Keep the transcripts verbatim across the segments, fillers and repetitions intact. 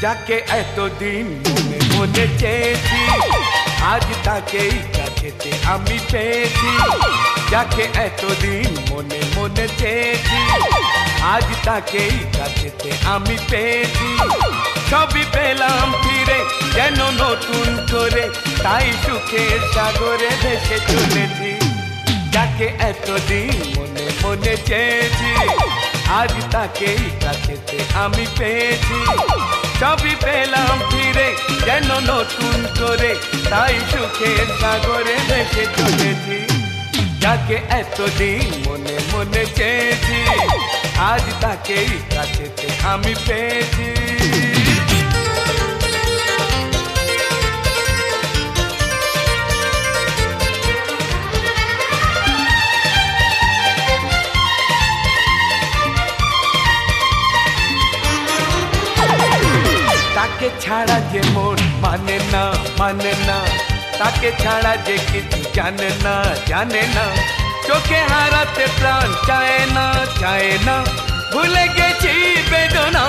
যাকে এতদিন মনে মনে চেয়েছি, আজ তাকেই কাছেতে আমি পেয়েছি। যাকে এতদিন মনে মনে চেয়েছি, আজ তাকেই কাছেতে আমি পেয়েছি। সবই পেলাম ফিরে যেন নতুন করে, তাই সুখের সাগরে ভেসে চলেছি। যাকে এতদিন মনে মনে চেয়েছি, আজ তাকেই কাছেতে আমি পেয়েছি। সবই পেলাম ফিরে যেন নতুন করে, তাই সুখের সাগরে ভেসে চলেছি। যাকে এতদিন মনে মনে চেয়েছি, আজ তাকেই কাছেতে আমি পেয়েছি। তাকে ছাড়া যে মন মানে না মানে না, তাকে ছাড়া যে কিছু জানে না জানে না। চোখে হারাতে প্রাণ চায় না চায় না, ভুলে গেছি বেদনা।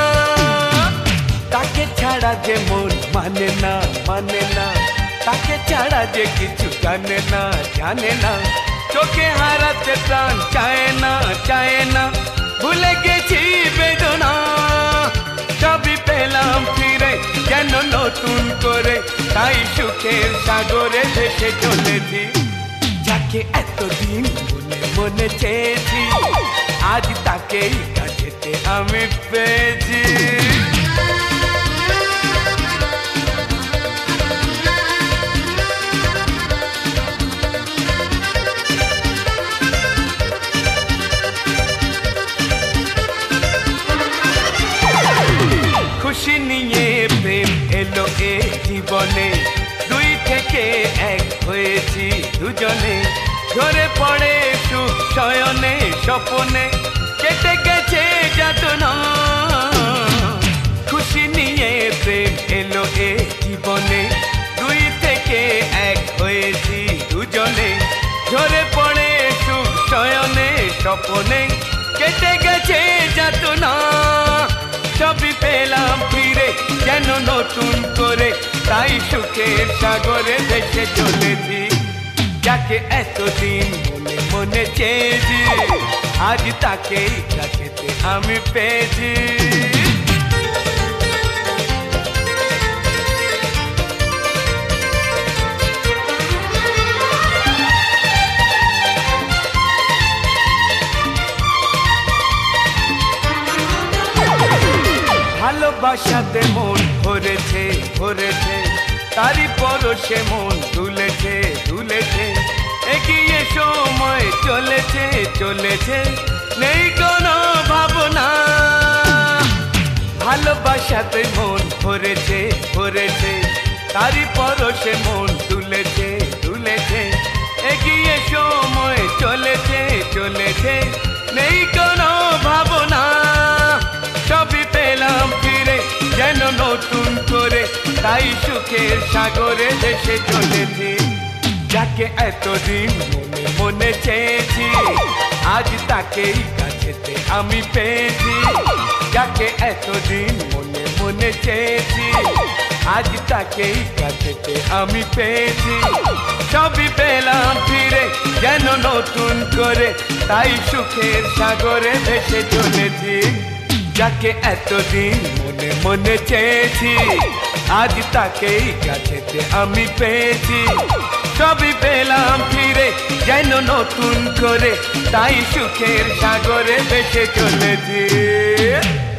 তাকে ছাড়া যে মন মানে না মানে না, তাকে ছাড়া যে কিছু জানে না জানে না। চোখে হারাতে প্রাণ চায় না চায় না, ভুলে গেছি বেদনা। সবই পেলাম ফিরে যেন নতুন করে, তাই সুখের সাগরে ভেসে চলেছি। যাকে এতদিন মনে মনে চেয়েছি, আজ তাকেই কাছেতে আমি পেয়েছি। খুশি নিয়ে প্রেম এলো এ জীবনে, দুই থেকে এক হয়েছি দুজনে। ঝরে পড়ে সুখ শয়নে স্বপনে, কেটে গেছে যাতনা। খুশি নিয়ে প্রেম এলো এ জীবনে, দুই থেকে এক হয়েছি দুজনে। ঝরে পড়ে সুখ শয়নে স্বপনে, কেটে গেছে যাতনা। সবই পেলাম ফিরে যেন নতুন করে, তাই সুখের সাগরে ভেসে চলেছি। যাকে এতদিন মনে মনে চেয়েছি, আজ তাকেই কাছেতে আমি পেয়েছি। ভালোবাসাতে মন ভরেছে ভরেছে, তারই পরশে মন দুলেছে দুলেছে। এগিয়ে সময় চলেছে চলেছে, নেই কোনো ভাবনা। ভালোবাসাতে মন ভরেছে ভরেছে, তারই পরশে মন দুলেছে দুলেছে। এগিয়ে সময় চলেছে চলেছে, নেই কোনো ভাবনা। সবই পেলাম ফিরে যেন নতুন করে, তাই সুখের সাগরে ভেসে চলেছি। যাকে এতদিন মনে মনে চেয়েছি, আজ তাকেই কাছেতে আমি পেয়েছি। যাকে এতদিন মনে মনে চেয়েছি, আজ তাকেই কাছেতে আমি পেয়েছি। সবই পেলাম ফিরে যেন নতুন করে, তাই সুখের সাগরে ভেসে চলেছি। যাকে এতদিন মনে মনে চেয়েছি, আজ তাকেই কাছেতে আমি পেয়েছি। সবই পেলাম ফিরে যেন নতুন করে, তাই সুখের সাগরে ভেসে চলেছি।